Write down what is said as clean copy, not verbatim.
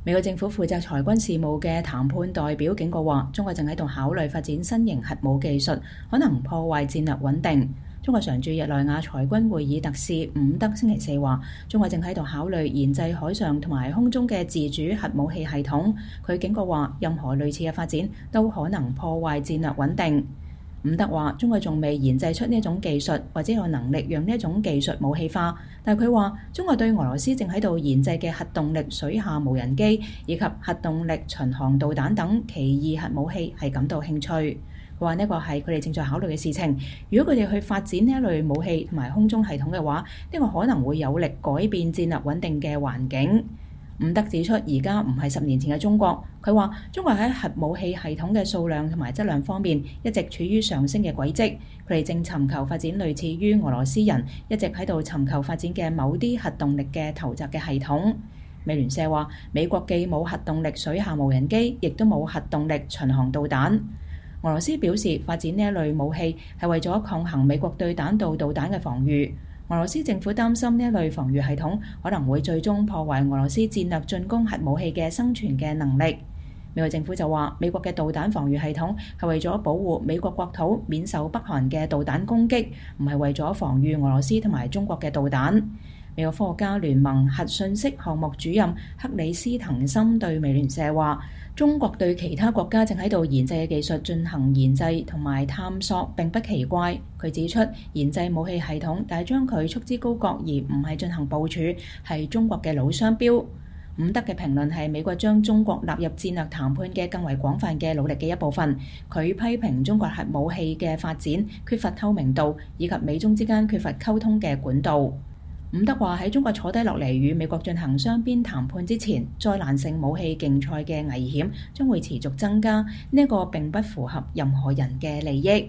美國政府負責裁軍事務嘅談判代表警告話，中國正喺度考慮發展新型核武技術，可能破壞戰略穩定。中國常駐日內瓦裁軍會議特使伍德星期四話，中國正喺度考慮研製海上同埋空中嘅自主核武器系統。佢警告話，任何類似嘅發展都可能破壞戰略穩定。伍德話，中國仲未研製出呢一種技術，或者有能力讓呢一種技術武器化。但佢話，中國對俄羅斯正喺度研製嘅核動力水下無人機以及核動力巡航導彈等奇異核武器係感到興趣。佢話呢個係佢哋正在考慮嘅事情。如果佢哋去發展呢一類武器同埋空中系統嘅話，呢個可能會有力改變戰略穩定嘅環境。伍德指出，而家唔係10年前嘅中國。佢話，中國喺核武器系統嘅數量同埋質量方面一直處於上升嘅軌跡。佢哋正尋求發展類似於俄羅斯人一直喺度尋求發展嘅某啲核動力嘅投擲嘅系統。美聯社話，美國既冇核動力水下無人機，亦都冇核動力巡航導彈。俄羅斯表示，發展呢一類武器係為咗抗衡美國對彈道導彈嘅防禦。俄羅斯政府擔心呢一類防禦系統可能會最終破壞俄羅斯戰略進攻核武器嘅生存嘅能力。美國政府就話，美國嘅導彈防禦系統係為咗保護美國國土免受北韓嘅導彈攻擊，唔係為咗防禦俄羅斯同埋中國嘅導彈。美國科學家聯盟核信息項目主任克里斯滕森對美聯社話，中國對其他國家正喺度研製嘅技術進行研製同埋探索並不奇怪。佢指出，研製武器系統，但係將佢束之高閣而唔係進行部署，係中國嘅老商標。伍德嘅評論係美國將中國納入戰略談判嘅更為廣泛嘅努力嘅一部分。佢批評中國核武器嘅發展缺乏透明度，以及美中之間缺乏溝通嘅管道。伍德話，喺中國坐低落嚟與美國進行雙邊談判之前，災難性武器競賽嘅危險將會持續增加，呢一個並不符合任何人嘅利益。